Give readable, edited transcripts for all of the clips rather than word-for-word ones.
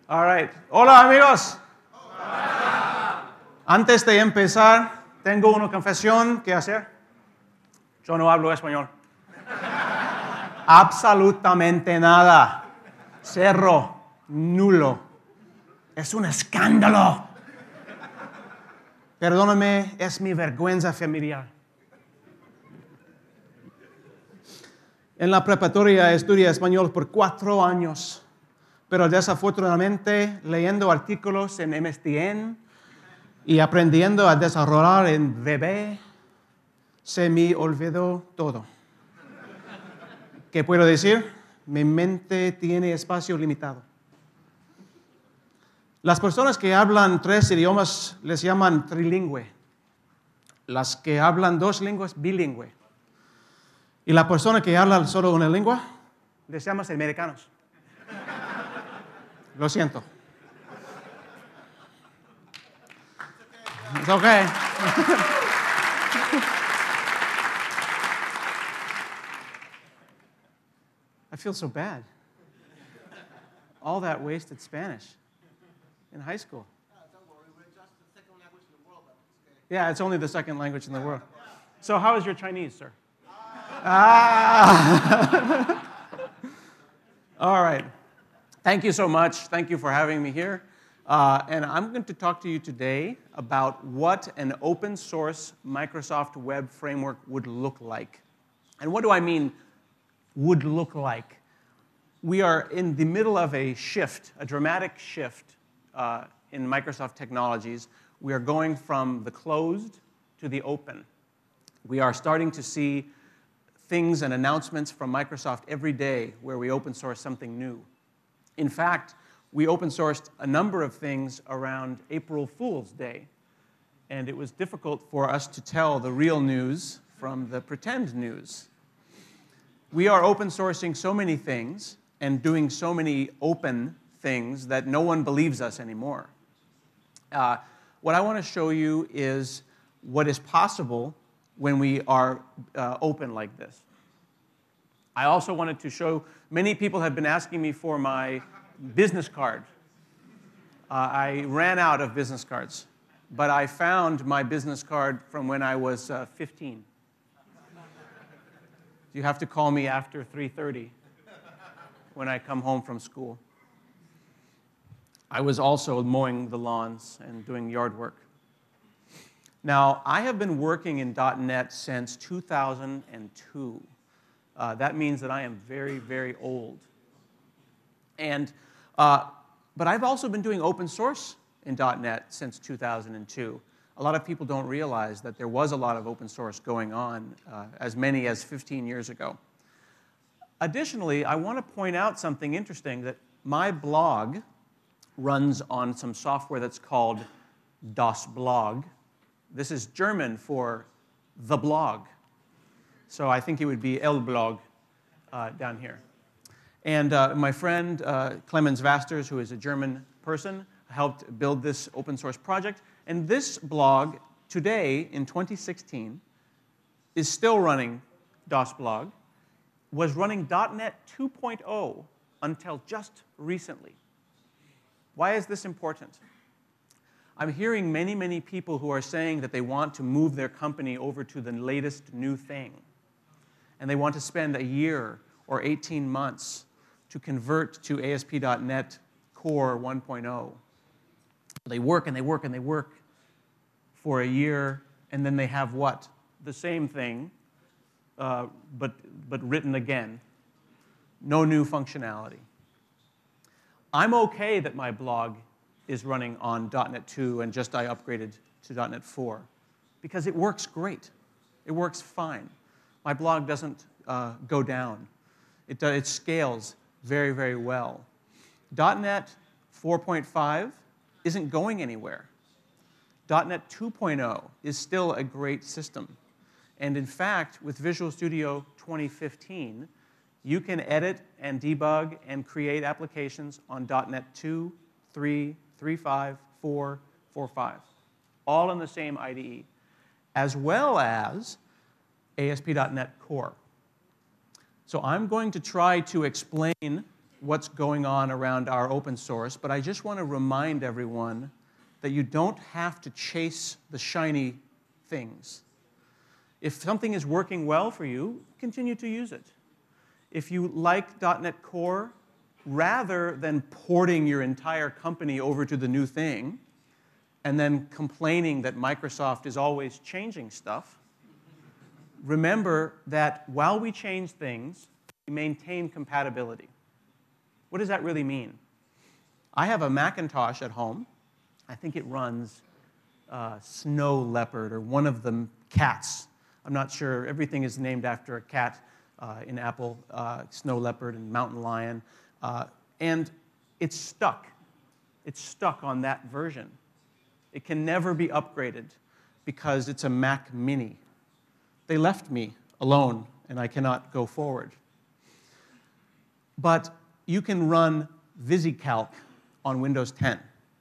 All right. Hola, amigos. Antes de empezar, tengo una confesión que hacer. Yo no hablo español. Absolutamente nada. Cero. Nulo. Es un escándalo. Perdóname, es mi vergüenza familiar. En la preparatoria estudié español por 4 años, pero desafortunadamente leyendo artículos en MSDN y aprendiendo a desarrollar en VB, se me olvidó todo. ¿Qué puedo decir? Mi mente tiene espacio limitado. Las personas que hablan 3 idiomas les llaman trilingüe. Las que hablan 2 lenguas, bilingüe. Y la persona que habla solo una lengua, les llaman americanos. Lo siento. It's okay. I feel so bad. All that wasted Spanish in high school. Don't worry, we're just the second language in the world. But it's okay. Yeah, it's only the second language in the world. So how is your Chinese, sir? All right. Thank you so much. Thank you for having me here. And I'm going to talk to you today about what an open source Microsoft Web Framework would look like. And what do I mean, would look like? We are in the middle of a shift, a dramatic shift in Microsoft technologies. We are going from the closed to the open. We are starting to see things and announcements from Microsoft every day where we open source something new. In fact, we open sourced a number of things around April Fool's Day, and it was difficult for us to tell the real news from the pretend news. We are open sourcing so many things and doing so many open things that no one believes us anymore. What I want to show you is what is possible when we are open like this. I also wanted to show, many people have been asking me for my business card. I ran out of business cards, but I found my business card from when I was 15. You have to call me after 3:30 when I come home from school. I was also mowing the lawns and doing yard work. Now, I have been working in .NET since 2002. That means that I am very, very old. And, but I've also been doing open source in .NET since 2002. A lot of people don't realize that there was a lot of open source going on as many as 15 years ago. Additionally, I want to point out something interesting, that my blog runs on some software that's called Das Blog. This is German for the blog. So I think it would be El Blog down here. And my friend Clemens Vasters, who is a German person, helped build this open source project. And this blog, today, in 2016, is still running Das Blog, was running .NET 2.0 until just recently. Why is this important? I'm hearing many, many people who are saying that they want to move their company over to the latest new thing. And they want to spend a year or 18 months to convert to ASP.NET Core 1.0. They work and they work and they work for a year, and then they have what? The same thing, but written again. No new functionality. I'm okay that my blog is running on .NET 2 and just I upgraded to .NET 4 because it works great. It works fine. My blog doesn't go down. It scales very, very well. .NET 4.5 isn't going anywhere. .NET 2.0 is still a great system. And in fact, with Visual Studio 2015, you can edit and debug and create applications on .NET 2, 3, 3.5, 4, 4.5, all in the same IDE, as well as ASP.NET Core. So I'm going to try to explain what's going on around our open source, but I just want to remind everyone that you don't have to chase the shiny things. If something is working well for you, continue to use it. If you like .NET Core, rather than porting your entire company over to the new thing and then complaining that Microsoft is always changing stuff, remember that while we change things, we maintain compatibility. What does that really mean? I have a Macintosh at home. I think it runs Snow Leopard or one of the cats. I'm not sure. Everything is named after a cat in Apple, Snow Leopard and Mountain Lion. And it's stuck. It's stuck on that version. It can never be upgraded because it's a Mac Mini. They left me alone, and I cannot go forward. But you can run VisiCalc on Windows 10.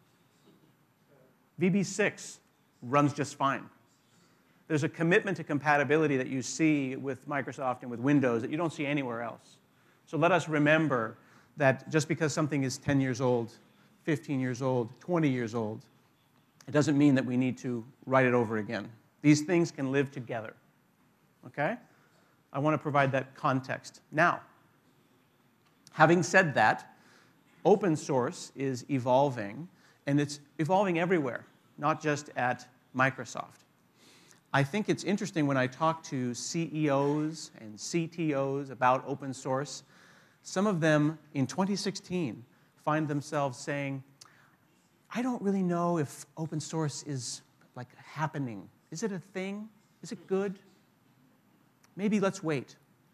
VB6 runs just fine. There's a commitment to compatibility that you see with Microsoft and with Windows that you don't see anywhere else. So let us remember that just because something is 10 years old, 15 years old, 20 years old, it doesn't mean that we need to write it over again. These things can live together. Okay? I want to provide that context. Now, having said that, open source is evolving, and it's evolving everywhere, not just at Microsoft. I think it's interesting when I talk to CEOs and CTOs about open source, some of them in 2016 find themselves saying, I don't really know if open source is like happening. Is it a thing? Is it good? Maybe let's wait.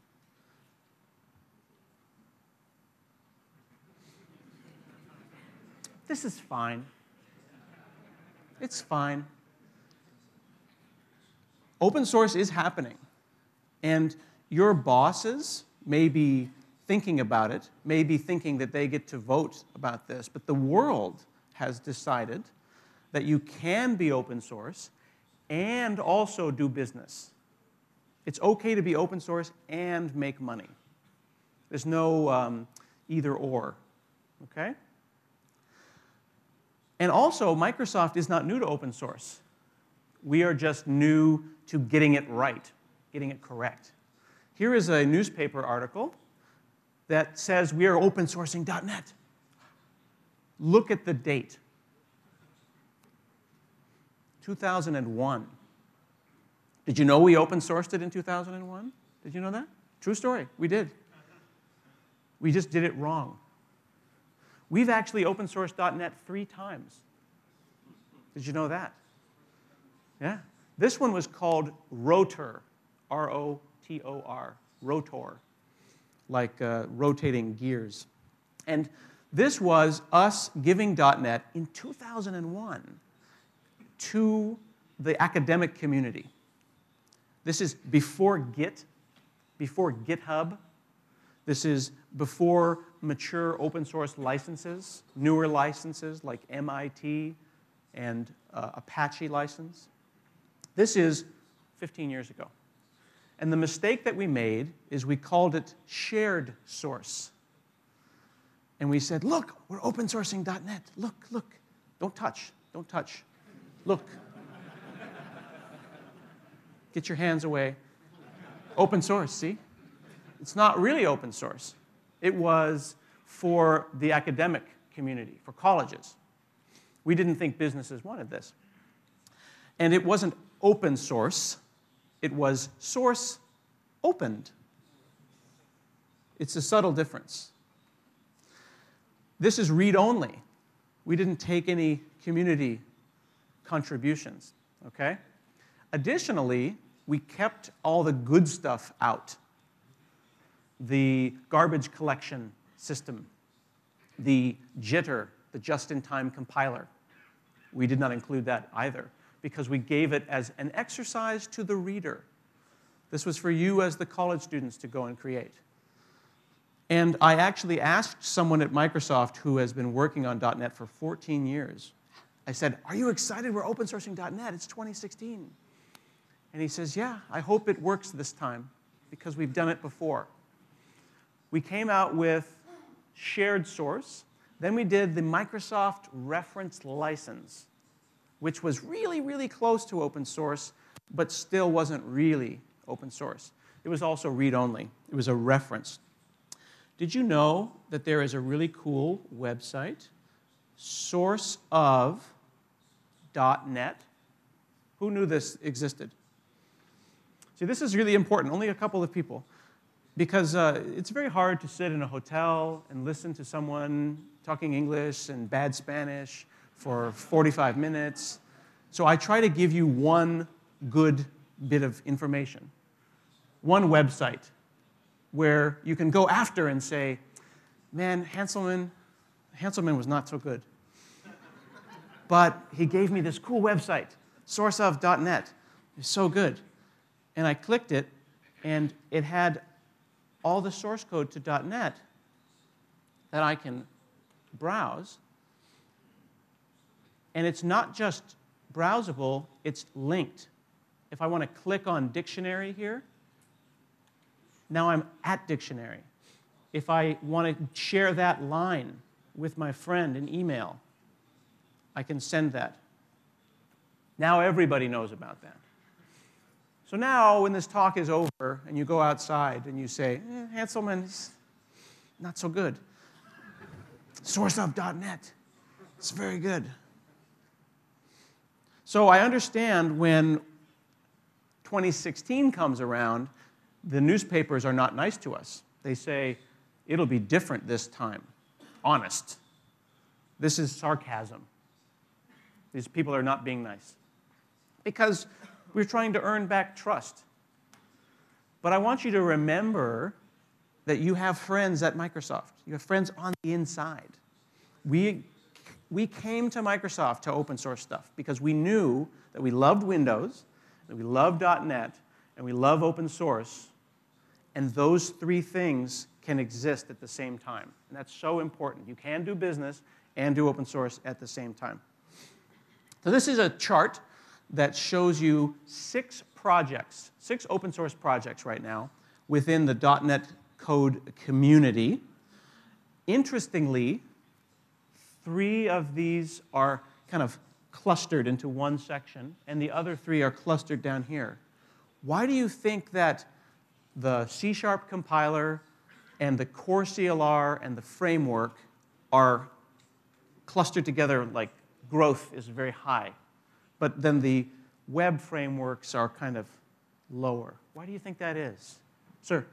This is fine. It's fine. Open source is happening. And your bosses may be thinking about it, may be thinking that they get to vote about this, but the world has decided that you can be open source and also do business. It's okay to be open source and make money. There's no either or, okay? And also, Microsoft is not new to open source. We are just new to getting it right, getting it correct. Here is a newspaper article that says we are open sourcing .NET. Look at the date. 2001. Did you know we open sourced it in 2001? Did you know that? True story. We did. We just did it wrong. We've actually open sourced .NET 3 times. Did you know that? Yeah. This one was called Rotor, R-O-T-O-R, Rotor, like rotating gears. And this was us giving .NET in 2001 to the academic community. This is before Git, before GitHub. This is before mature open source licenses, newer licenses like MIT and Apache license. This is 15 years ago. And the mistake that we made is we called it shared source. And we said, look, we're open sourcing .NET. Look, look. Don't touch. Don't touch. Look. Get your hands away. Open source, see? It's not really open source. It was for the academic community, for colleges. We didn't think businesses wanted this. And it wasn't open source. It was source opened. It's a subtle difference. This is read-only. We didn't take any community contributions, okay? Additionally, we kept all the good stuff out. The garbage collection system, the jitter, the just-in-time compiler. We did not include that either because we gave it as an exercise to the reader. This was for you as the college students to go and create. And I actually asked someone at Microsoft who has been working on .NET for 14 years. I said, are you excited we're open sourcing .NET? It's 2016. And he says, yeah, I hope it works this time because we've done it before. We came out with shared source. Then we did the Microsoft Reference License, which was really, really close to open source, but still wasn't really open source. It was also read-only. It was a reference. Did you know that there is a really cool website, sourceof.net? Who knew this existed? See, this is really important. Only a couple of people. Because it's very hard to sit in a hotel and listen to someone talking English and bad Spanish for 45 minutes. So I try to give you one good bit of information, one website where you can go after and say, man, Hanselman was not so good. But he gave me this cool website, sourceof.net. It's so good. And I clicked it, and it had all the source code to .NET that I can browse. And it's not just browsable, it's linked. If I want to click on dictionary here, now I'm at dictionary. If I want to share that line with my friend in email, I can send that. Now everybody knows about that. So now when this talk is over and you go outside and you say, Hanselman's not so good. Sourceof.net, it's very good. So I understand when 2016 comes around, the newspapers are not nice to us. They say, it'll be different this time. Honest. This is sarcasm. These people are not being nice. Because we're trying to earn back trust. But I want you to remember that you have friends at Microsoft. You have friends on the inside. We came to Microsoft to open source stuff because we knew that we loved Windows, that we loved .NET, and we love open source. And those three things can exist at the same time. And that's so important. You can do business and do open source at the same time. So this is a chart that shows you 6 projects, 6 open source projects right now within the .NET code community. Interestingly, 3 of these are kind of clustered into one section, and the other 3 are clustered down here. Why do you think that the C# compiler and the core CLR and the framework are clustered together like growth is very high? But then the web frameworks are kind of lower. Why do you think that is? Sir?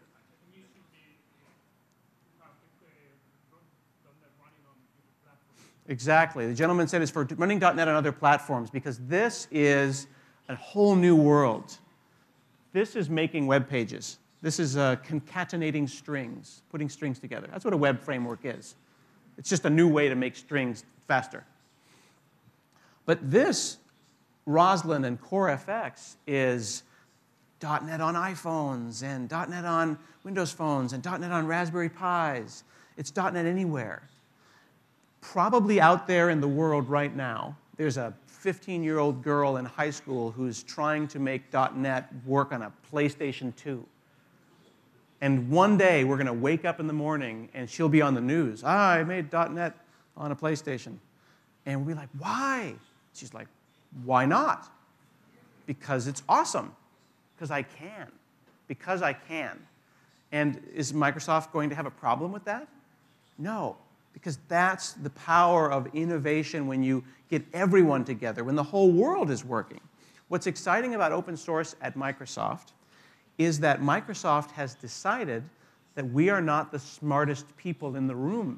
Exactly. The gentleman said it's for running .NET on other platforms because this is a whole new world. This is making web pages. This is concatenating strings, putting strings together. That's what a web framework is. It's just a new way to make strings faster. But this, Roslyn and CoreFX, is .NET on iPhones and .NET on Windows phones and .NET on Raspberry Pis. It's .NET anywhere. Probably out there in the world right now, there's a 15-year-old girl in high school who's trying to make .NET work on a PlayStation 2. And one day, we're going to wake up in the morning, and she'll be on the news. I made .NET on a PlayStation. And we'll be like, why? She's like, why not? Because it's awesome. Because I can. Because I can. And is Microsoft going to have a problem with that? No. Because that's the power of innovation when you get everyone together, when the whole world is working. What's exciting about open source at Microsoft is that Microsoft has decided that we are not the smartest people in the room.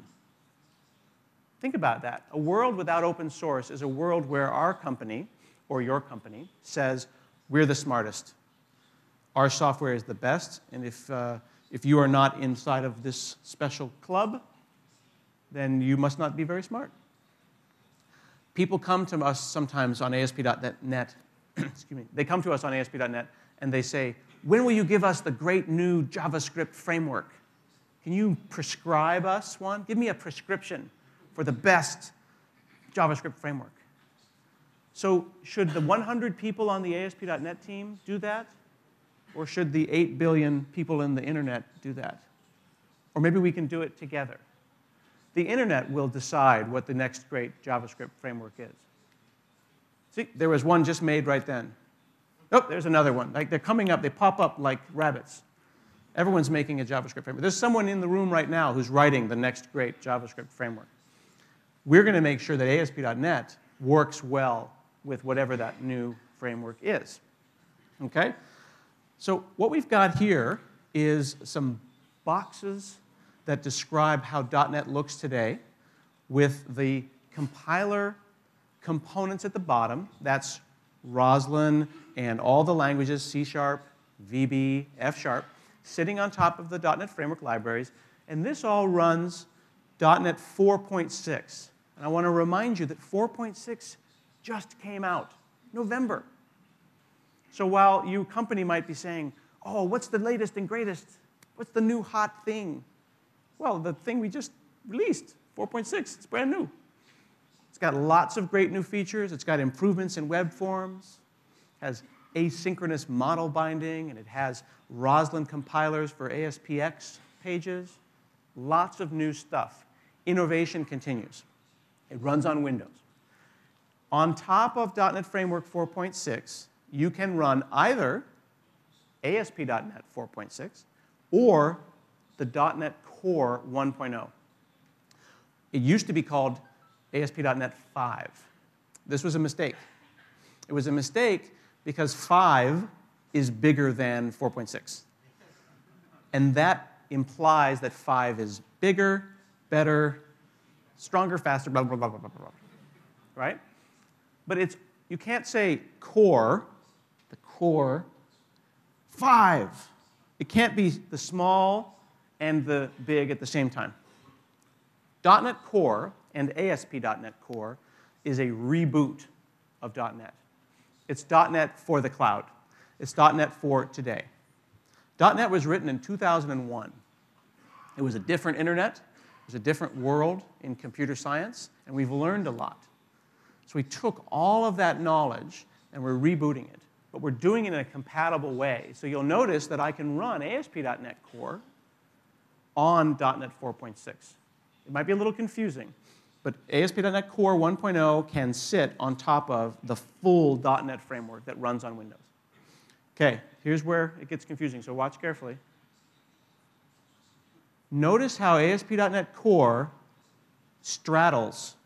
Think about that. A world without open source is a world where our company, or your company, says, we're the smartest. Our software is the best, and if you are not inside of this special club, then you must not be very smart. People come to us sometimes on ASP.NET, excuse me, they come to us on ASP.NET and they say, when will you give us the great new JavaScript framework? Can you prescribe us one? Give me a prescription for the best JavaScript framework. So should the 100 people on the ASP.NET team do that? Or should the 8 billion people in the internet do that? Or maybe we can do it together. the internet will decide what the next great JavaScript framework is. See, there was one just made right then. Oh, there's another one. Like, they're coming up, they pop up like rabbits. Everyone's making a JavaScript framework. There's someone in the room right now who's writing the next great JavaScript framework. We're going to make sure that ASP.NET works well with whatever that new framework is. Okay? So what we've got here is some boxes that describe how .NET looks today with the compiler components at the bottom. That's Roslyn and all the languages, C#, VB, F#, sitting on top of the .NET Framework libraries. And this all runs .NET 4.6. And I want to remind you that 4.6 just came out, November. So while you company might be saying, oh, what's the latest and greatest? What's the new hot thing? Well, the thing we just released, 4.6, it's brand new. It's got lots of great new features. It's got improvements in web forms. It has asynchronous model binding, and it has Roslyn compilers for ASPX pages. Lots of new stuff. Innovation continues. It runs on Windows. On top of .NET Framework 4.6, you can run either ASP.NET 4.6 or the .NET Core 1.0. It used to be called ASP.NET 5. This was a mistake. It was a mistake because 5 is bigger than 4.6. And that implies that 5 is bigger, better, stronger, faster, blah, blah, blah, blah, blah, blah. Right? But you can't say core, the core, 5. It can't be the small and the big at the same time. .NET Core and ASP.NET Core is a reboot of .NET. It's .NET for the cloud. It's .NET for today. .NET was written in 2001. It was a different internet. It was a different world in computer science, and we've learned a lot. So we took all of that knowledge, and we're rebooting it. But we're doing it in a compatible way. So you'll notice that I can run ASP.NET Core on .NET 4.6. It might be a little confusing, but ASP.NET Core 1.0 can sit on top of the full .NET framework that runs on Windows. OK, here's where it gets confusing, so watch carefully. Notice how ASP.NET Core straddles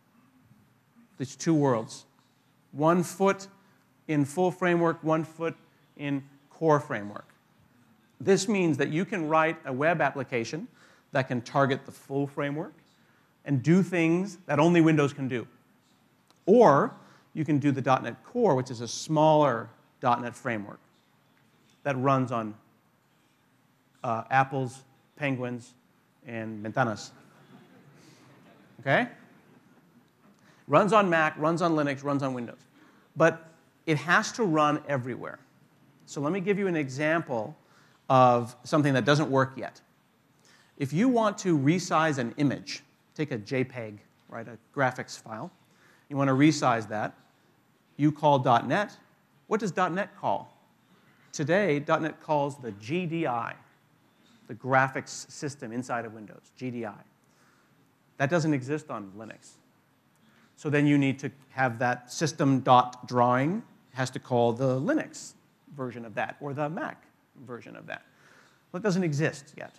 these two worlds. 1 foot in full framework, 1 foot in core framework. This means that you can write a web application that can target the full framework and do things that only Windows can do. Or you can do the .NET Core, which is a smaller .NET framework that runs on apples, penguins, and ventanas. OK? Runs on Mac, runs on Linux, runs on Windows. But it has to run everywhere. So let me give you an example of something that doesn't work yet. If you want to resize an image, take a JPEG, right, a graphics file, you want to resize that, you call .NET. What does .NET call? Today, .NET calls the GDI, the graphics system inside of Windows, GDI. That doesn't exist on Linux. So then you need to have that system.drawing has to call the Linux version of that or the Mac version of that. Well, it doesn't exist yet.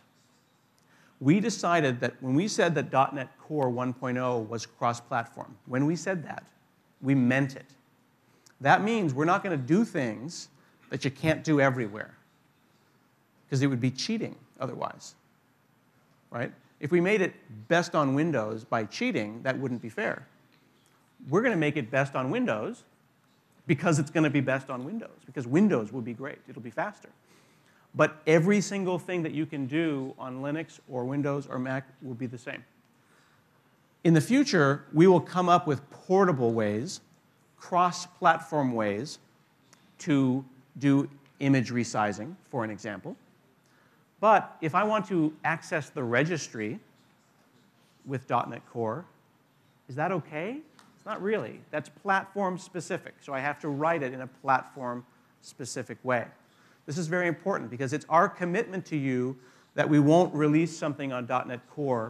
We decided that when we said that .NET Core 1.0 was cross-platform, when we said that, we meant it. That means we're not going to do things that you can't do everywhere, because it would be cheating otherwise, right? If we made it best on Windows by cheating, that wouldn't be fair. We're going to make it best on Windows because it's going to be best on Windows, because Windows will be great. It'll be faster. But every single thing that you can do on Linux or Windows or Mac will be the same. In the future, we will come up with portable ways, cross-platform ways, to do image resizing, for an example. But if I want to access the registry with .NET Core, is that OK? It's not really. That's platform-specific. So I have to write it in a platform-specific way. This is very important, because it's our commitment to you that we won't release something on .NET Core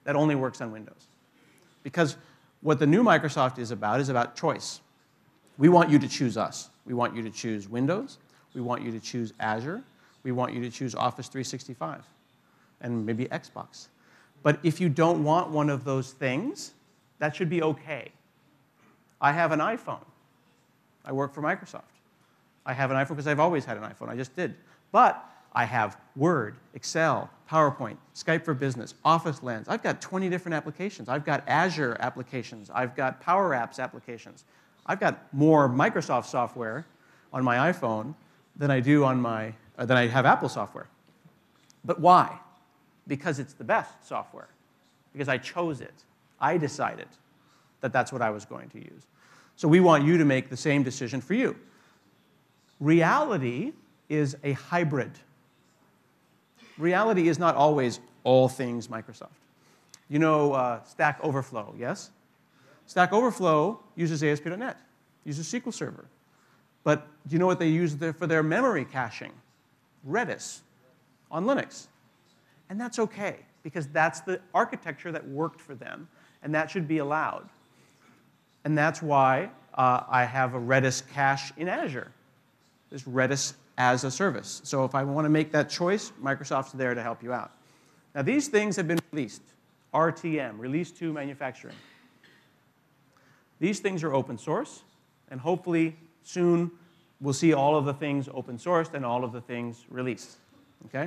that only works on Windows. Because what the new Microsoft is about choice. We want you to choose us. We want you to choose Windows. We want you to choose Azure. We want you to choose Office 365 and maybe Xbox. But if you don't want one of those things, that should be okay. I have an iPhone. I work for Microsoft. I have an iPhone because I've always had an iPhone. I just did. But I have Word, Excel, PowerPoint, Skype for Business, Office Lens. I've got 20 different applications. I've got Azure applications. I've got Power Apps applications. I've got more Microsoft software on my iPhone than I do on than I have Apple software. But why? Because it's the best software. Because I chose it. I decided that that's what I was going to use. So we want you to make the same decision for you. Reality is a hybrid. Reality is not always all things Microsoft. You know Stack Overflow, yes? Stack Overflow uses ASP.NET, uses SQL Server. But do you know what they use for their memory caching? Redis on Linux. And that's okay, because that's the architecture that worked for them, and that should be allowed. And that's why I have a Redis cache in Azure. There's Redis as a service. So if I want to make that choice, Microsoft's there to help you out. Now, these things have been released. RTM, Release 2 Manufacturing. These things are open source, and hopefully soon we'll see all of the things open sourced and all of the things released. Okay?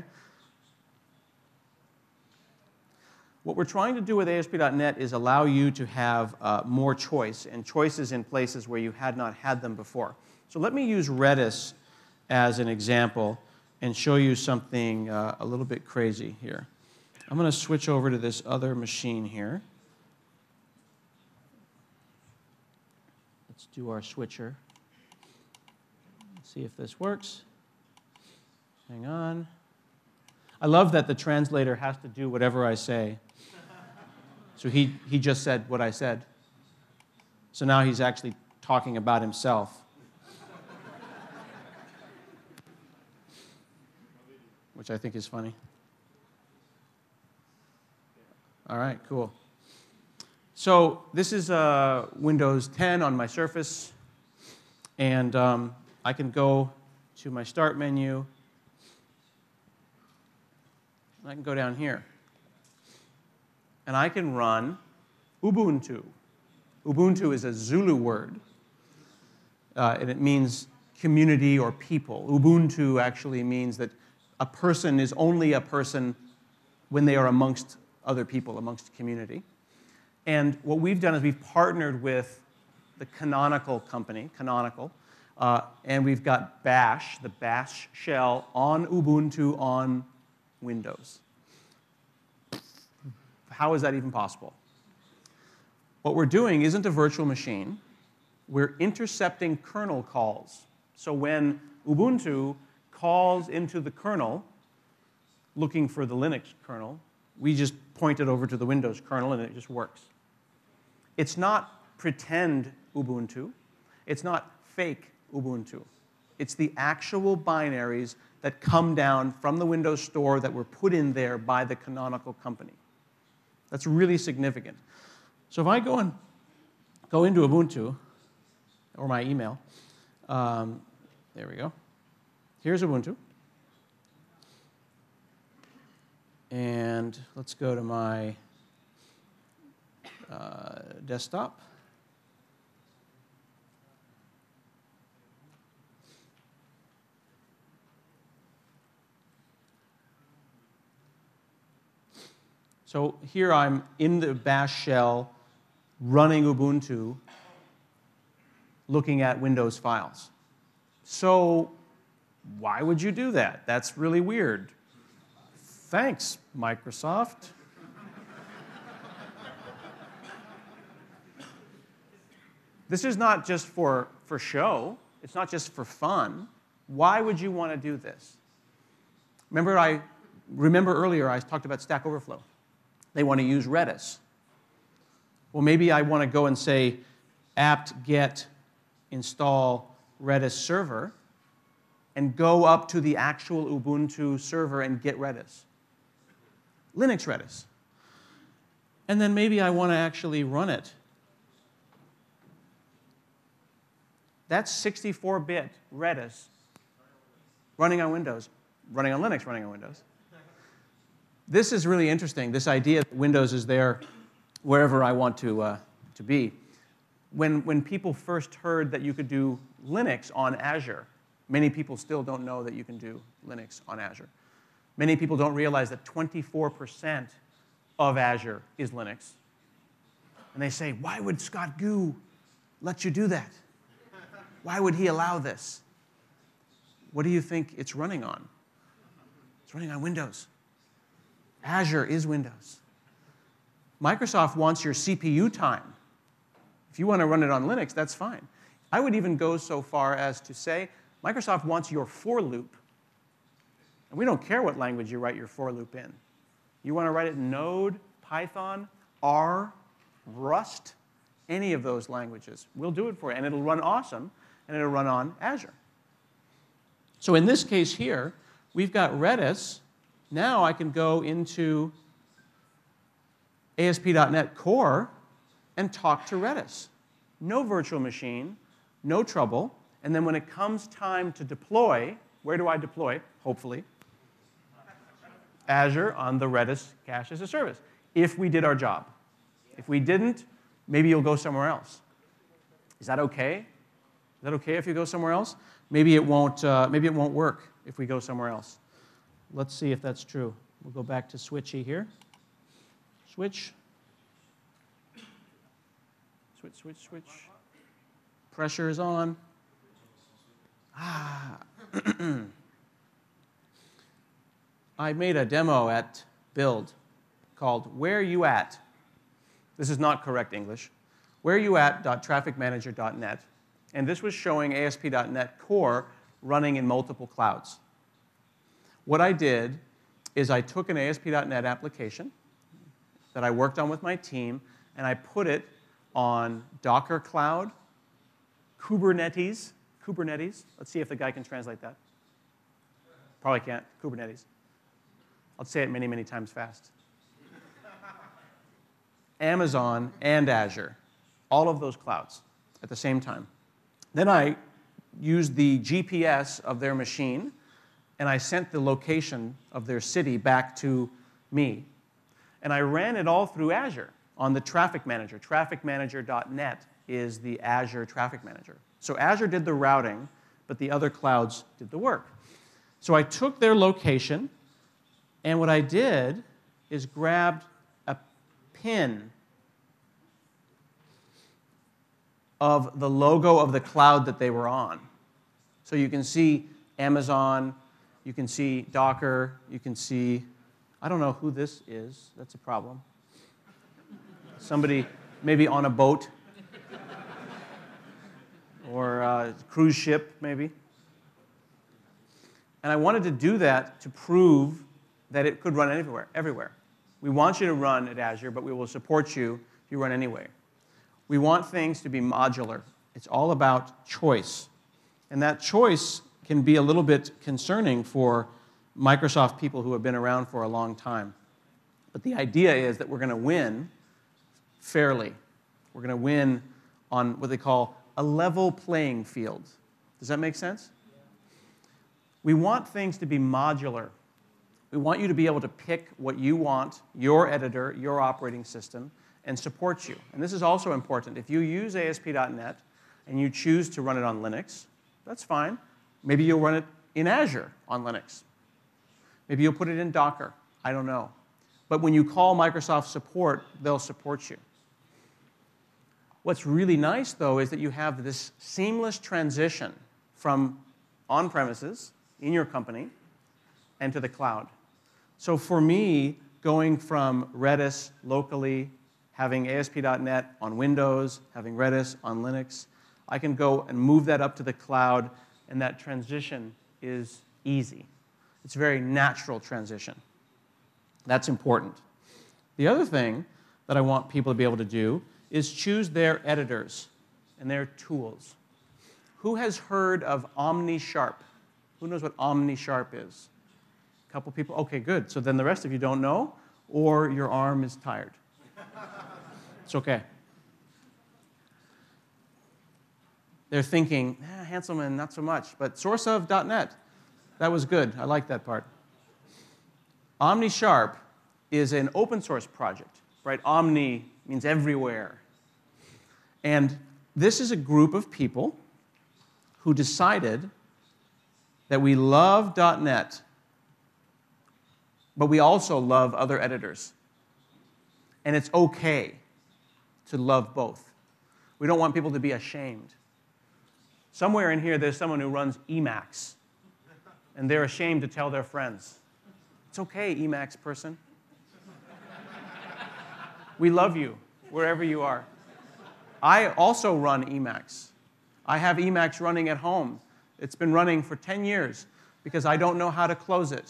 What we're trying to do with ASP.NET is allow you to have more choice, and choices in places where you had not had them before. So let me use Redis as an example and show you something a little bit crazy here. I'm going to switch over to this other machine here. Let's do our switcher. Let's see if this works. Hang on. I love that the translator has to do whatever I say. So he just said what I said. So now he's actually talking about himself. Which I think is funny. All right, cool. So this is Windows 10 on my Surface. And I can go to my Start menu. And I can go down here. And I can run Ubuntu. Ubuntu is a Zulu word. And it means community or people. Ubuntu actually means that a person is only a person when they are amongst other people, amongst a community. And what we've done is we've partnered with the Canonical company, Canonical, and we've got Bash, the Bash shell, on Ubuntu on Windows. How is that even possible? What we're doing isn't a virtual machine. We're intercepting kernel calls. So when Ubuntu calls into the kernel, looking for the Linux kernel, we just point it over to the Windows kernel and it just works. It's not pretend Ubuntu. It's not fake Ubuntu. It's the actual binaries that come down from the Windows Store that were put in there by the Canonical company. That's really significant. So if I go into Ubuntu, or my email, there we go. Here's Ubuntu. And let's go to my desktop. So here I'm in the Bash shell running Ubuntu, looking at Windows files. So why would you do that? That's really weird. Thanks, Microsoft. This is not just for show. It's not just for fun. Why would you want to do this? Remember earlier I talked about Stack Overflow. They want to use Redis. Well, maybe I want to go and say apt-get install Redis server and go up to the actual Ubuntu server and get Redis. Linux Redis. and then maybe I want to actually run it. That's 64-bit Redis running on Windows, running on Linux, running on Windows. This is really interesting, this idea that Windows is there wherever I want to be. When people first heard that you could do Linux on Azure, many people still don't know that you can do Linux on Azure. Many people don't realize that 24% of Azure is Linux. And they say, why would Scott Gu let you do that? Why would he allow this? What do you think it's running on? It's running on Windows. Azure is Windows. Microsoft wants your CPU time. If you want to run it on Linux, that's fine. I would even go so far as to say Microsoft wants your for loop. And we don't care what language you write your for loop in. You want to write it in Node, Python, R, Rust, any of those languages. We'll do it for you, and it'll run awesome, and it'll run on Azure. So in this case here, we've got Redis. Now I can go into ASP.NET Core and talk to Redis. No virtual machine, no trouble. And then when it comes time to deploy, where do I deploy? Hopefully, Azure on the Redis Cache as a Service, if we did our job. If we didn't, maybe you'll go somewhere else. Is that okay? Is that okay if you go somewhere else? Maybe it won't work if we go somewhere else. Let's see if that's true. We'll go back to Switchy here. Switch. Switch, switch, switch. Pressure is on. I made a demo at Build called Where You At? This is not correct English. whereyouat.trafficmanager.net. And this was showing ASP.NET Core running in multiple clouds. What I did is I took an ASP.NET application that I worked on with my team, and I put it on Docker Cloud, Kubernetes. Let's see if the guy can translate that. Probably can't. Kubernetes. I'll say it many, many times fast. Amazon and Azure. All of those clouds at the same time. Then I used the GPS of their machine, and I sent the location of their city back to me. And I ran it all through Azure on the Traffic Manager. Trafficmanager.net is the Azure Traffic Manager. So Azure did the routing, but the other clouds did the work. So I took their location, and what I did is grabbed a pin of the logo of the cloud that they were on. So you can see Amazon, you can see Docker, you can see, I don't know who this is, that's a problem. Somebody maybe on a boat or a cruise ship maybe. And I wanted to do that to prove that it could run everywhere. We want you to run at Azure, but we will support you if you run anywhere. We want things to be modular. It's all about choice. And that choice can be a little bit concerning for Microsoft people who have been around for a long time. But the idea is that we're going to win fairly. We're going to win on what they call a level playing field. Does that make sense? We want things to be modular. We want you to be able to pick what you want, your editor, your operating system, and support you. And this is also important. If you use ASP.NET and you choose to run it on Linux, that's fine. Maybe you'll run it in Azure on Linux. Maybe you'll put it in Docker. I don't know. But when you call Microsoft support, they'll support you. What's really nice, though, is that you have this seamless transition from on-premises in your company and to the cloud. So for me, going from Redis locally, having ASP.NET on Windows, having Redis on Linux, I can go and move that up to the cloud, and that transition is easy. It's a very natural transition. That's important. The other thing that I want people to be able to do is choose their editors and their tools. Who has heard of OmniSharp? Who knows what OmniSharp is? A couple people? Okay, good. So then the rest of you don't know, or your arm is tired. It's okay. They're thinking, Hanselman, not so much, but sourceof.net, that was good. I like that part. OmniSharp is an open source project, right? Omni means everywhere. And this is a group of people who decided that we love .NET, but we also love other editors. And it's okay to love both. We don't want people to be ashamed. Somewhere in here, there's someone who runs Emacs, and they're ashamed to tell their friends. It's okay, Emacs person. We love you, wherever you are. I also run Emacs. I have Emacs running at home. It's been running for 10 years because I don't know how to close it.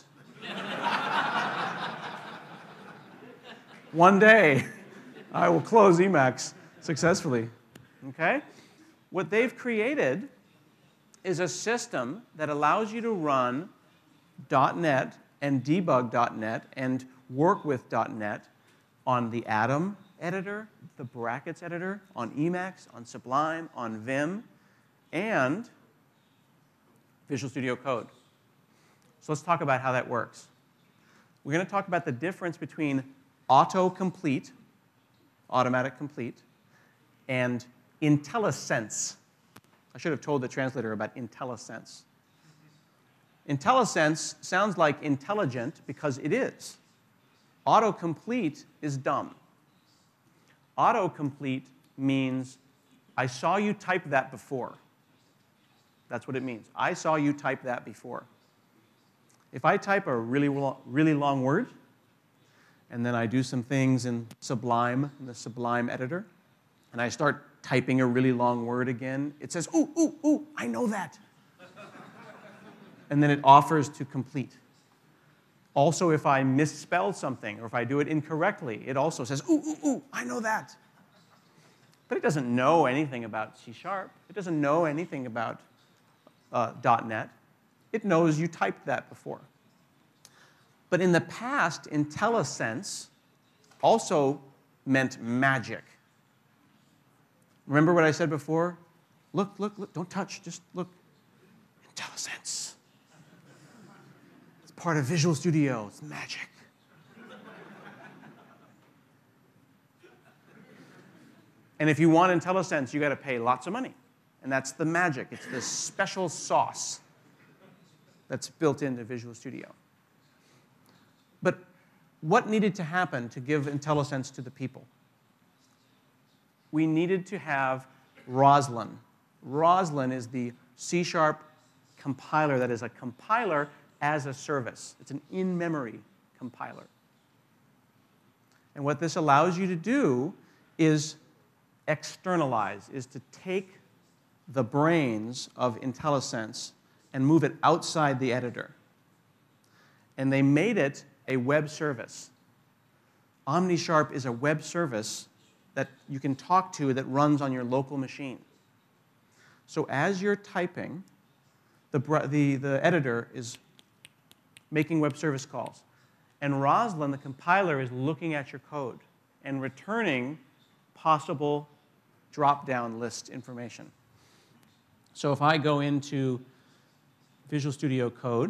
One day, I will close Emacs successfully. Okay? What they've created is a system that allows you to run .NET and debug .NET and work with .NET on the Atom editor, the Brackets editor, on Emacs, on Sublime, on Vim, and Visual Studio Code. So let's talk about how that works. We're going to talk about the difference between autocomplete, automatic complete, and IntelliSense. I should have told the translator about IntelliSense. IntelliSense sounds like intelligent because it is. Autocomplete is dumb. Autocomplete means, I saw you type that before. That's what it means. I saw you type that before. If I type a really long word, and then I do some things in Sublime, in the Sublime editor, and I start typing a really long word again, it says, ooh, ooh, ooh, I know that. And then it offers to complete. Also, if I misspell something, or if I do it incorrectly, it also says, ooh, ooh, ooh, I know that. But it doesn't know anything about C#. It doesn't know anything about .NET. It knows you typed that before. But in the past, IntelliSense also meant magic. Remember what I said before? Look, look, look, don't touch, just look. IntelliSense. It's part of Visual Studio, it's magic. And if you want IntelliSense, you got to pay lots of money. And that's the magic. It's this special sauce that's built into Visual Studio. But what needed to happen to give IntelliSense to the people? We needed to have Roslyn. Roslyn is the C# compiler that is a compiler as a service. It's an in-memory compiler. And what this allows you to do is externalize, is to take the brains of IntelliSense and move it outside the editor. And they made it a web service. OmniSharp is a web service that you can talk to that runs on your local machine. So as you're typing, the editor is making web service calls. And Roslyn, the compiler, is looking at your code and returning possible drop-down list information. So if I go into Visual Studio Code,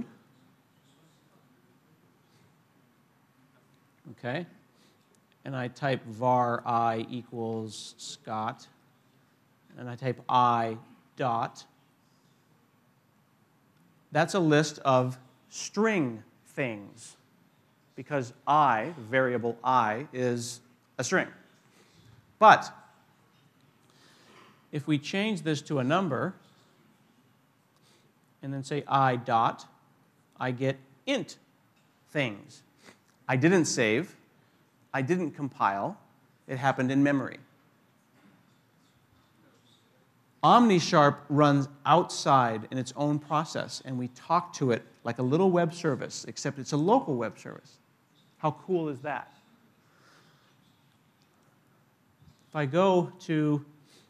okay, and I type var I equals Scott, and I type I dot, that's a list of string things, because I, variable I, is a string. But if we change this to a number, and then say I dot, I get int things. I didn't save. I didn't compile. It happened in memory. OmniSharp runs outside in its own process, and we talk to it like a little web service, except it's a local web service. How cool is that? If I go to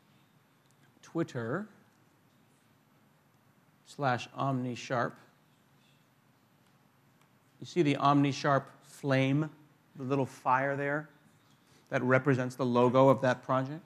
Twitter/OmniSharp, you see the OmniSharp flame, the little fire there? that represents the logo of that project?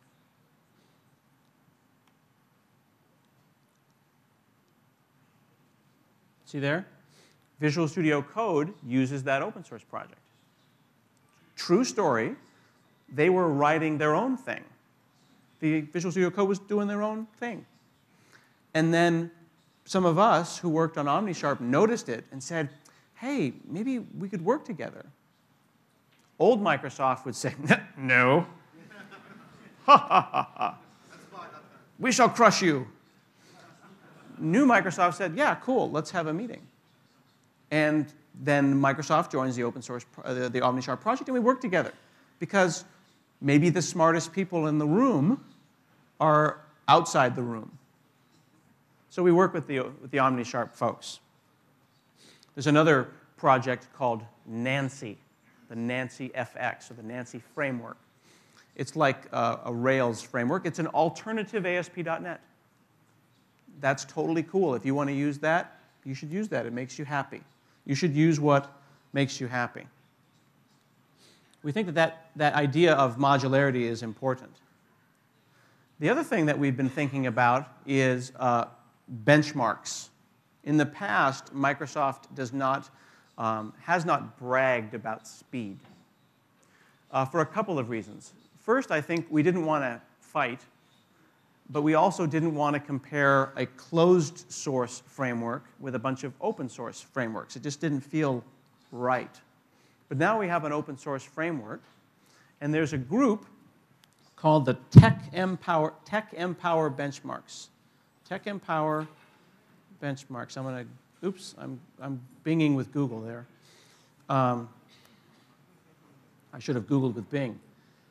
See there? Visual Studio Code uses that open source project. True story, they were writing their own thing. The Visual Studio Code was doing their own thing. And then some of us who worked on OmniSharp noticed it and said, hey, maybe we could work together. Old Microsoft would say, no. Ha ha ha ha. We shall crush you. New Microsoft said, yeah, cool, let's have a meeting. And then Microsoft joins the open source, the OmniSharp project, and we work together. Because maybe the smartest people in the room are outside the room. So we work with the OmniSharp folks. There's another project called Nancy, the Nancy FX, or the Nancy framework. It's like a Rails framework. It's an alternative ASP.NET. That's totally cool. If you want to use that, you should use that. It makes you happy. You should use what makes you happy. We think that idea of modularity is important. The other thing that we've been thinking about is benchmarks. In the past, Microsoft has not bragged about speed for a couple of reasons. First, I think we didn't want to fight, but we also didn't want to compare a closed source framework with a bunch of open source frameworks. It just didn't feel right. But now we have an open source framework, and there's a group called the TechMpower benchmarks. TechMpower benchmarks. I'm going to, oops, I'm binging with Google there. I should have Googled with Bing.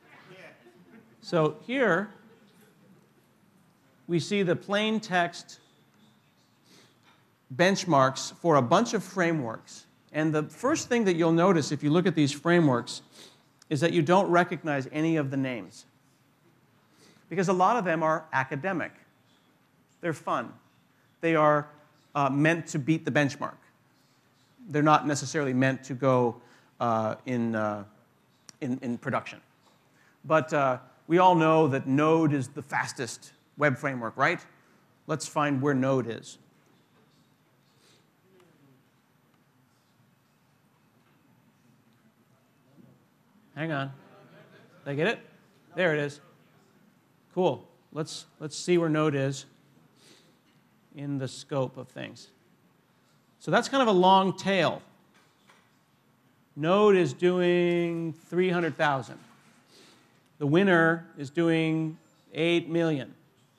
So here, we see the plain text benchmarks for a bunch of frameworks. And the first thing that you'll notice if you look at these frameworks is that you don't recognize any of the names. Because a lot of them are academic. They're fun. They are meant to beat the benchmark. They're not necessarily meant to go in production. But we all know that Node is the fastest web framework, right? Let's find where Node is. Hang on. Did I get it? There it is. Cool. Let's see where Node is in the scope of things. So that's kind of a long tail. Node is doing 300,000. The winner is doing 8 million.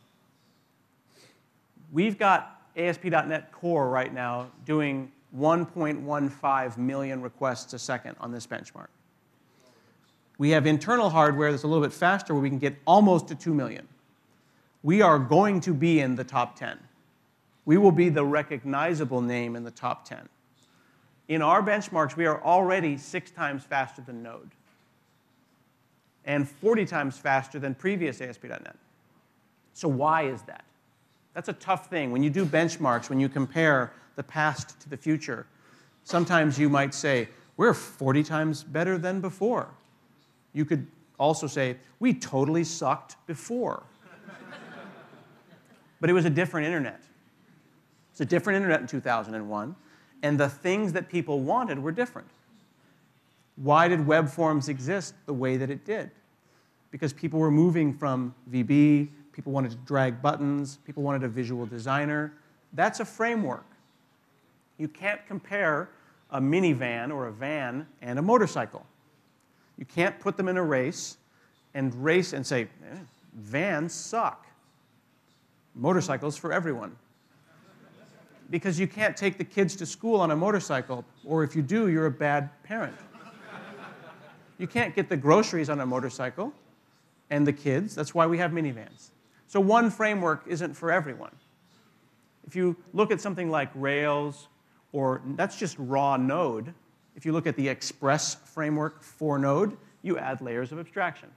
We've got ASP.NET Core right now doing 1.15 million requests a second on this benchmark. We have internal hardware that's a little bit faster where we can get almost to 2 million. We are going to be in the top 10. We will be the recognizable name in the top 10. In our benchmarks, we are already 6 times faster than Node and 40 times faster than previous ASP.NET. So why is that? That's a tough thing. When you do benchmarks, when you compare the past to the future, sometimes you might say, we're 40 times better than before. You could also say, we totally sucked before. But it was a different internet. It's a different internet in 2001, and the things that people wanted were different. Why did web forms exist the way that it did? Because people were moving from VB, people wanted to drag buttons, people wanted a visual designer. That's a framework. You can't compare a minivan or a van and a motorcycle. You can't put them in a race and say, vans suck. Motorcycles for everyone. Because you can't take the kids to school on a motorcycle, or if you do, you're a bad parent. You can't get the groceries on a motorcycle and the kids. That's why we have minivans. So one framework isn't for everyone. If you look at something like Rails, or that's just raw Node, if you look at the Express framework for Node, you add layers of abstraction.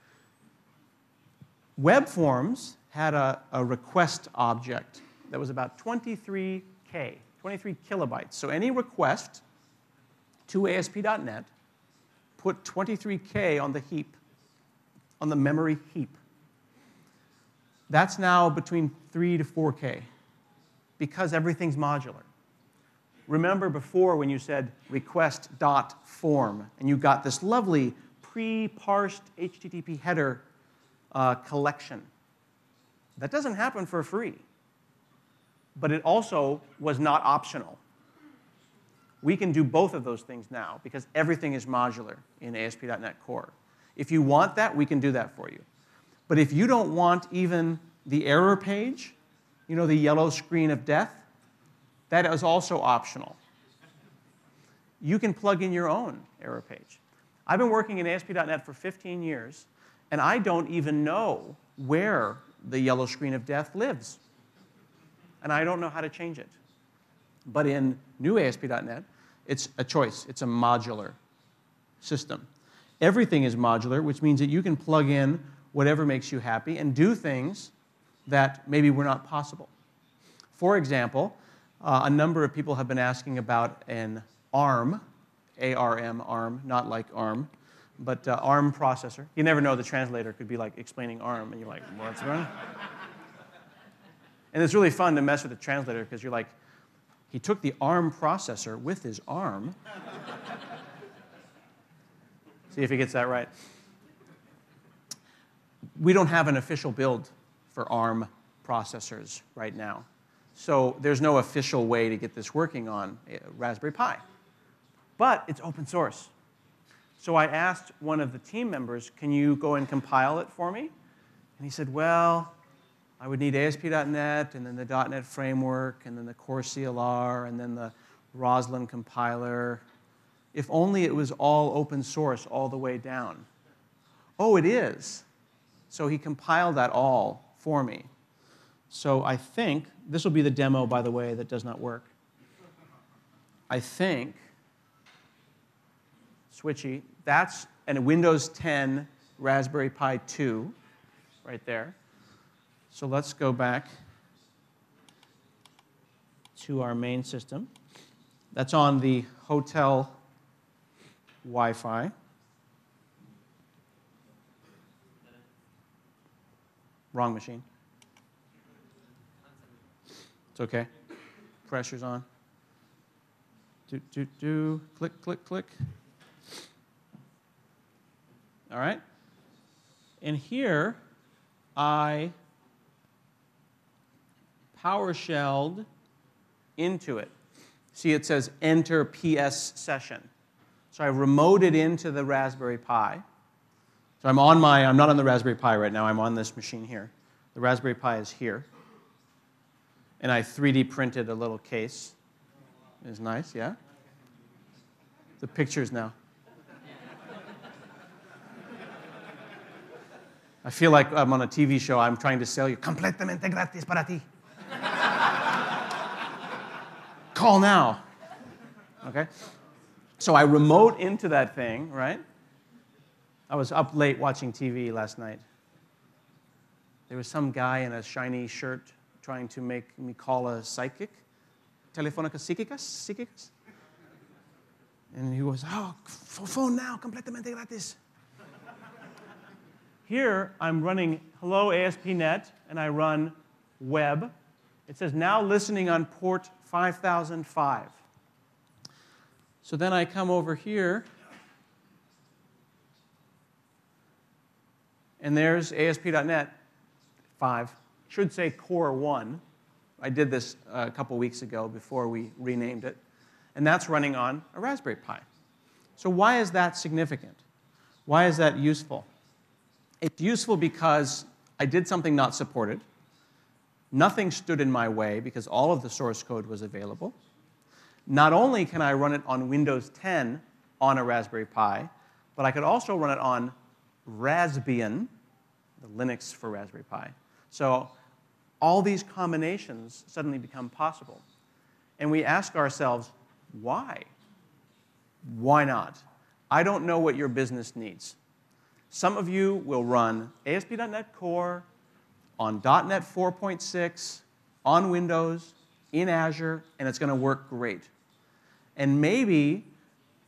Web forms had a request object that was about 23K, 23 kilobytes. So any request to ASP.NET put 23K on the heap, on the memory heap. That's now between 3 to 4K because everything's modular. Remember before when you said request.form and you got this lovely pre-parsed HTTP header collection. That doesn't happen for free, but it also was not optional. We can do both of those things now because everything is modular in ASP.NET Core. If you want that, we can do that for you. But if you don't want even the error page, you know, the yellow screen of death, that is also optional. You can plug in your own error page. I've been working in ASP.NET for 15 years, and I don't even know where the yellow screen of death lives. And I don't know how to change it. But in new ASP.NET, it's a choice. It's a modular system. Everything is modular, which means that you can plug in whatever makes you happy and do things that maybe were not possible. For example, a number of people have been asking about an ARM, A-R-M, ARM, not like ARM, but ARM processor. You never know, the translator could be like explaining ARM, and you're like, what's going on? And it's really fun to mess with the translator because you're like, he took the ARM processor with his arm. See if he gets that right. We don't have an official build for ARM processors right now. So there's no official way to get this working on Raspberry Pi. But it's open source. So I asked one of the team members, can you go and compile it for me? And he said, well, I would need ASP.NET, and then the .NET Framework, and then the Core CLR, and then the Roslyn compiler. If only it was all open source all the way down. Oh, it is. So he compiled that all for me. So I think, this will be the demo, by the way, that does not work. I think, switchy, that's a Windows 10 Raspberry Pi 2 right there. So let's go back to our main system. That's on the hotel Wi-Fi. Wrong machine. It's okay. Pressure's on. Click, click, click. All right. And here, I PowerShelled into it. See, it says enter PS session. So I remoted into the Raspberry Pi. So I'm not on the Raspberry Pi right now. I'm on this machine here. The Raspberry Pi is here. And I 3D printed a little case. It's nice, yeah? The pictures now. I feel like I'm on a TV show. I'm trying to sell you completamente gratis para ti. Call now. Okay? So I remote into that thing, right? I was up late watching TV last night. There was some guy in a shiny shirt trying to make me call a psychic. Telefónica psíquicas. And he was, oh, phone now, completamente gratis. Here, I'm running hello ASP.NET, and I run web. It says now listening on port 5005. So then I come over here, and there's ASP.NET 5. Should say Core 1. I did this a couple weeks ago before we renamed it. And that's running on a Raspberry Pi. So why is that significant? Why is that useful? It's useful because I did something not supported. Nothing stood in my way because all of the source code was available. Not only can I run it on Windows 10 on a Raspberry Pi, but I could also run it on Raspbian, the Linux for Raspberry Pi. So all these combinations suddenly become possible. And we ask ourselves, why? Why not? I don't know what your business needs. Some of you will run ASP.NET Core on .NET 4.6, on Windows, in Azure, and it's going to work great. And maybe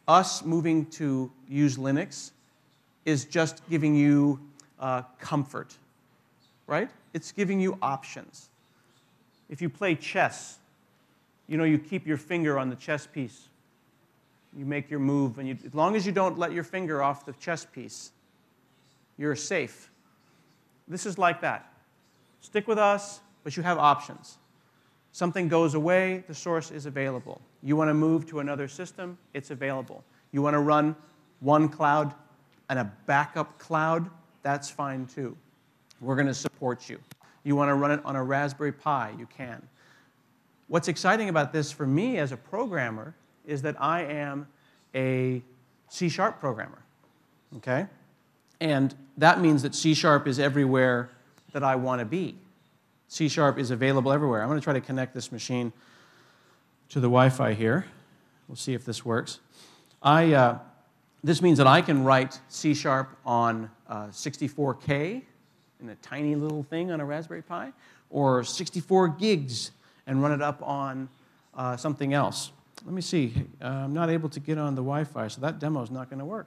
us moving to use Linux is just giving you comfort, right? It's giving you options. If you play chess, you know you keep your finger on the chess piece. You make your move, and as long as you don't let your finger off the chess piece, you're safe. This is like that. Stick with us, but you have options. Something goes away, the source is available. You want to move to another system, it's available. You want to run one cloud and a backup cloud, that's fine too. We're going to support you. You want to run it on a Raspberry Pi, you can. What's exciting about this for me as a programmer is that I am a C# programmer, okay? And that means that C# is everywhere that I want to be. C# is available everywhere. I'm going to try to connect this machine to the Wi-Fi here. We'll see if this works. This means that I can write C# on 64K in a tiny little thing on a Raspberry Pi, or 64 gigs and run it up on something else. Let me see. I'm not able to get on the Wi-Fi, so that demo is not going to work.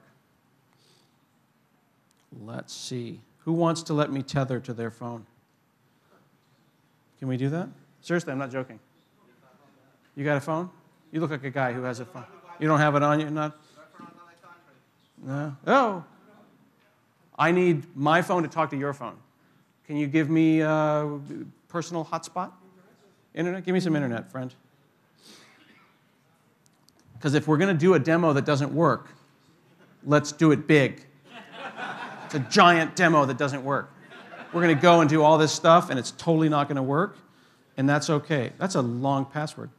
Let's see. Who wants to let me tether to their phone? Can we do that? Seriously, I'm not joking. You got a phone? You look like a guy who has a phone. You don't have it on you? Not? No? Oh. I need my phone to talk to your phone. Can you give me a personal hotspot? Internet? Give me some internet, friend. Because if we're going to do a demo that doesn't work, let's do it big. It's a giant demo that doesn't work. We're going to go and do all this stuff, and it's totally not going to work, and that's okay. That's a long password.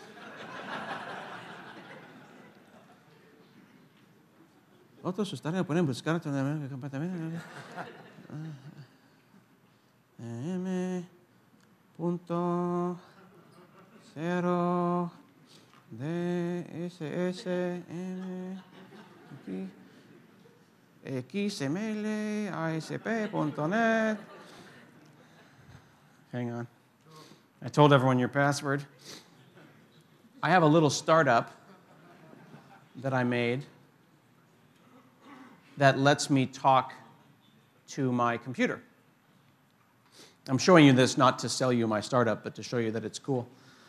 Otros usuarios pueden buscar completamente M.0 DSSM XML ASP.NET. Hang on. I told everyone your password. I have a little startup that I made that lets me talk to my computer. I'm showing you this not to sell you my startup, but to show you that it's cool.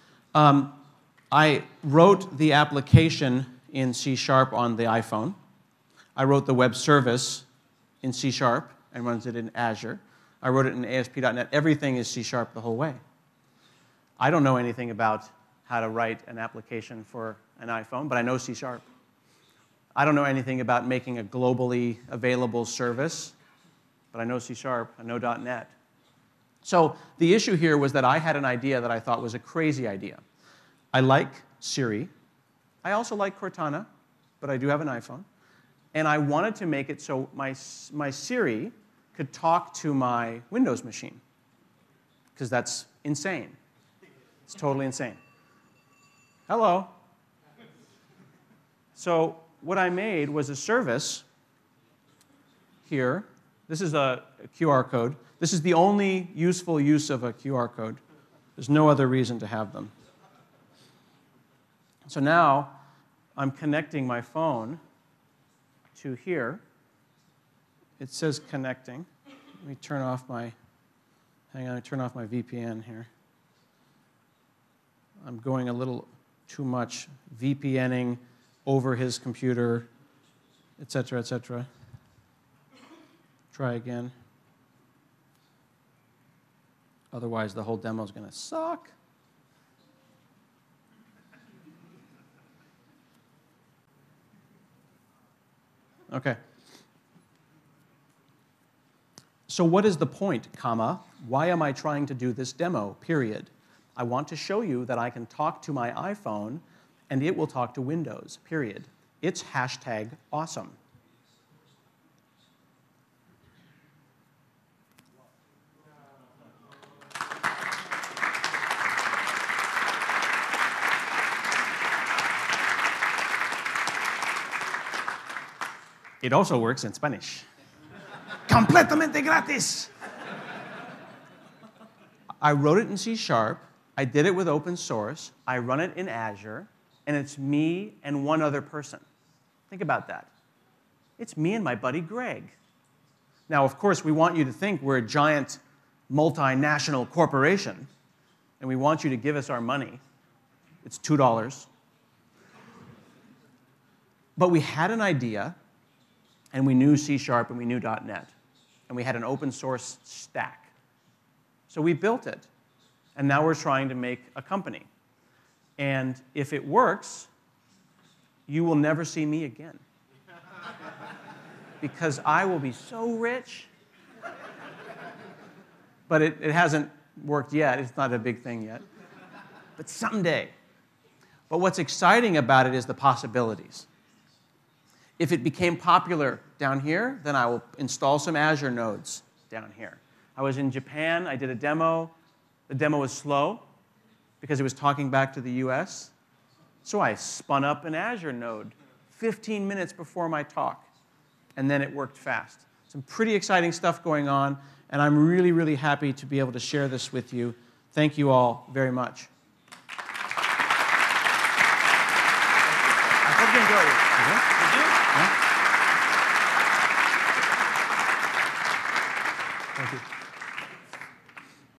I wrote the application in C# on the iPhone. I wrote the web service in C# and runs it in Azure. I wrote it in ASP.NET. Everything is C# the whole way. I don't know anything about how to write an application for an iPhone, but I know C#. I don't know anything about making a globally available service, but I know C#, I know .NET. So the issue here was that I had an idea that I thought was a crazy idea. I like Siri. I also like Cortana, but I do have an iPhone. And I wanted to make it so my Siri could talk to my Windows machine, because that's insane. It's totally insane. Hello. So what I made was a service here. This is a QR code. This is the only useful use of a QR code. There's no other reason to have them. So now I'm connecting my phone to here. It says connecting. Let me turn off my, hang on, I turn off my VPN here. I'm going a little too much VPNing over his computer, et cetera, et cetera. Try again. Otherwise, the whole demo is going to suck. Okay. So what is the point, comma? Why am I trying to do this demo, period? I want to show you that I can talk to my iPhone and it will talk to Windows, period. It's #awesome. It also works in Spanish. Completamente gratis! I wrote it in C#. I did it with open source. I run it in Azure. And it's me and one other person. Think about that. It's me and my buddy Greg. Now, of course, we want you to think we're a giant multinational corporation, and we want you to give us our money. It's $2. But we had an idea, and we knew C# and we knew .NET, and we had an open source stack. So we built it, and now we're trying to make a company. And if it works, you will never see me again. Because I will be so rich. But it hasn't worked yet. It's not a big thing yet. But someday. But what's exciting about it is the possibilities. If it became popular down here, then I will install some Azure nodes down here. I was in Japan. I did a demo. The demo was slow because it was talking back to the US. So I spun up an Azure node 15 minutes before my talk. And then it worked fast. Some pretty exciting stuff going on, and I'm really, really happy to be able to share this with you. Thank you all very much. I hope you enjoyed it. Did you? Yeah. Thank you.